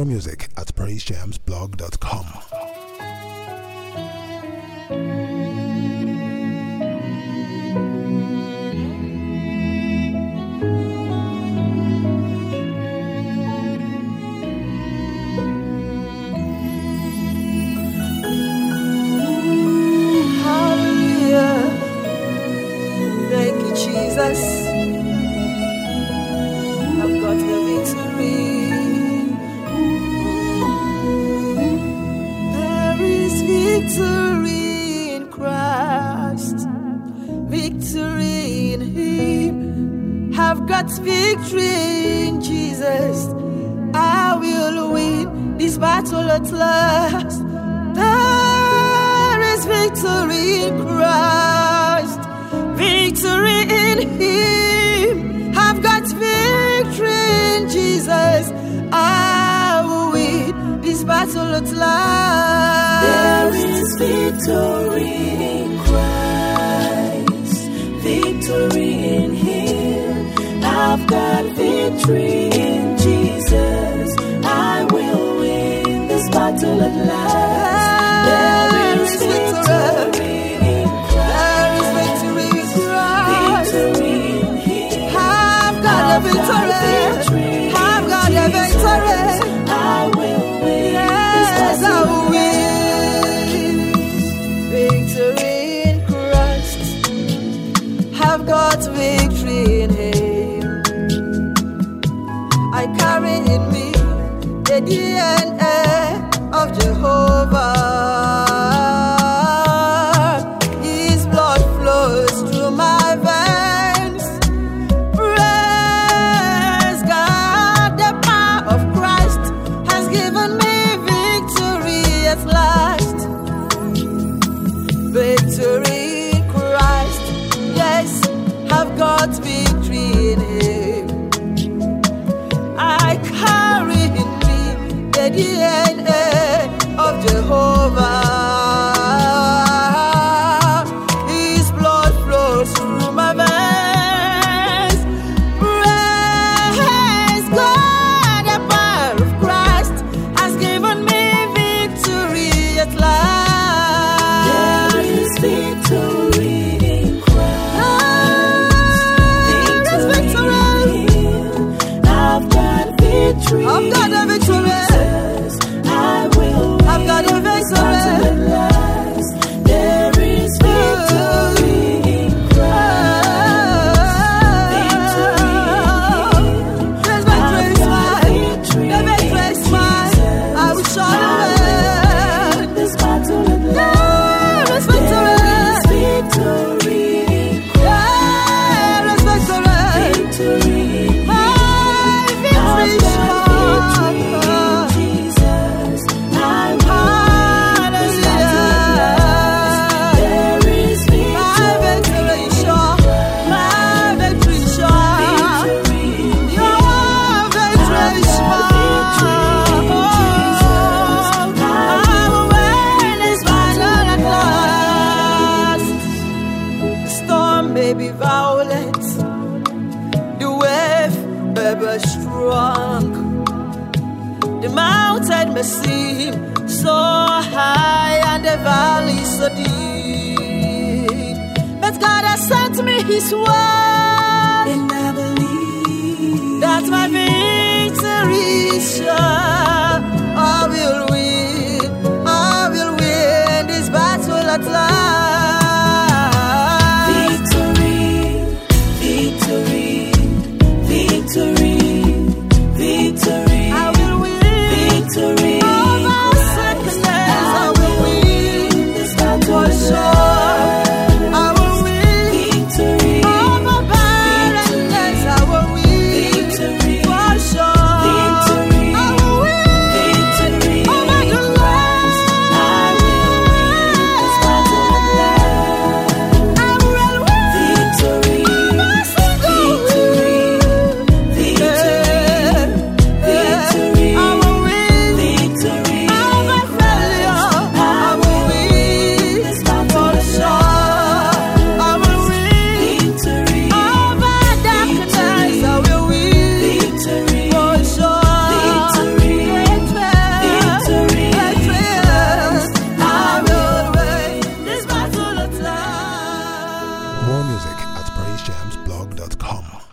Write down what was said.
More music at praisejamsblog.com. Jesus, I've got the victory. There is victory in Christ, victory in Him. I've got victory in Jesus. I will win this battle at last. There is victory in Christ, victory in Him. I've got victory in Jesus. I will win this battle at last. There is victory in Christ, victory in Him. I've got victory in Jesus. I will win this battle at last. There is victory. Victory. I've got a victory. I will win. Yes, I will win. Victory in Christ. I've got victory in Him. I carry in me the DNA of Jehovah. His blood flows through my veins. Victory in Christ, yes, I've got victory in Him. I carry in me the DNA of Jehovah. His blood flows through my veins. Praise God, the power of Christ has given me victory at last. Victory in Christ, victory in Him. I've got victory. I've got a victory. Jesus, I will win. I've got a victory. There is victory in Christ, victory in Him. There's victory is mine. The victory is mine. I will surely win this battle at last. There is victory. Be violent, the wave ever strong. The mountain may seem so high and the valley so deep, but God has sent me His word, and I believe that my victory is sure. I will win this battle at last. Victory. More music at praisejamsblog.com.